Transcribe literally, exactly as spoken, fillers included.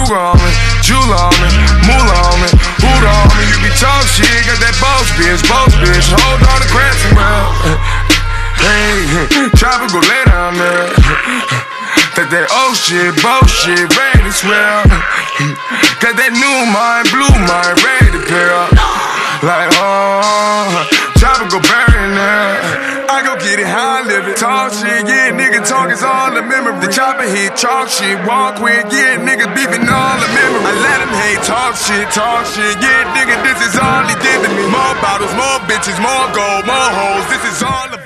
Cougar on me, Jewel on me, Moolah on me, Hood on me. You be talk shit, got that boss bitch, boss bitch. Hold on to Cranston, well. Hey, Chopper go lay down there. That that old shit, bullshit, ready to swell. Got that new mind, blue mind, ready to pair up. Like, oh, Chopper go bury in there. I go get it how I live it. Talk shit, yeah, nigga talk is all the memory. The Chopper hit, chalk shit, walk with, yeah, nigga beefing all the memory. I let him hate, talk shit, talk shit, yeah, nigga, this is all he giving me. More bottles, more bitches, more gold, more hoes, this is all the